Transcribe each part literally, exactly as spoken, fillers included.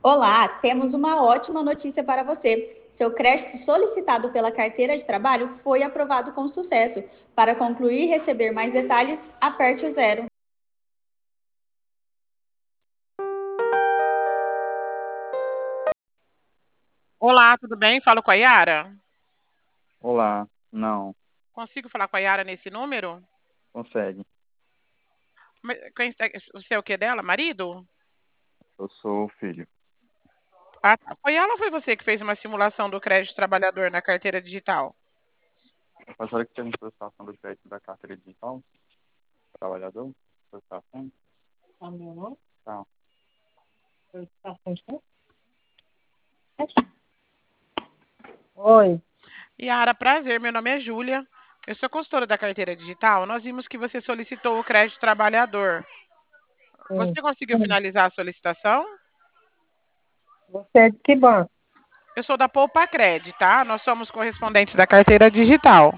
Olá, temos uma ótima notícia para você. Seu crédito solicitado pela carteira de trabalho foi aprovado com sucesso. Para concluir e receber mais detalhes, aperte o zero. Olá, tudo bem? Falo com a Yara. Olá, não, Consigo falar com a Yara nesse número? consegue. Mas quem- é, Você é o que dela? Marido? Eu sou o filho. Ah, tá. Foi ela ou foi você que fez uma simulação do crédito trabalhador na carteira digital? A senhora que tem solicitação do crédito da carteira digital, trabalhador, solicitação? Tá meu nome? Tá. Solicitação de quê? Oi. Yara, prazer. Meu nome é Júlia. Eu sou consultora da carteira digital. Nós vimos que você solicitou o crédito trabalhador. Sim. Você conseguiu finalizar a solicitação? Você é de que banco? Eu sou da Poupa Cred, tá? Nós somos correspondentes da carteira digital.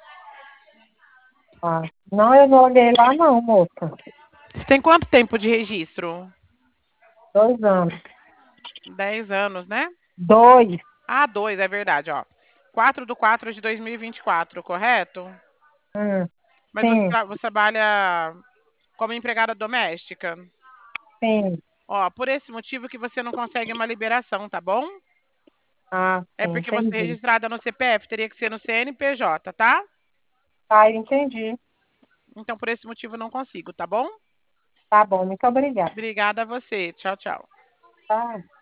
Ah, não, eu não olhei lá não, moça. Você tem quanto tempo de registro? Dois anos. Dez anos, né? Dois. Ah, dois, é verdade, ó. Quatro do quatro de dois mil e vinte e quatro, correto? Hum, Mas você, sim, tra- você trabalha como empregada doméstica. sim. Ó, por esse motivo que você não consegue uma liberação, tá bom? Ah, É sim, porque você é entendi. registrada no C P F, teria que ser no C N P J, tá? Ah, entendi. Então, por esse motivo, não consigo, tá bom? Tá bom, muito obrigada. Obrigada a você. Tchau, tchau. Tá.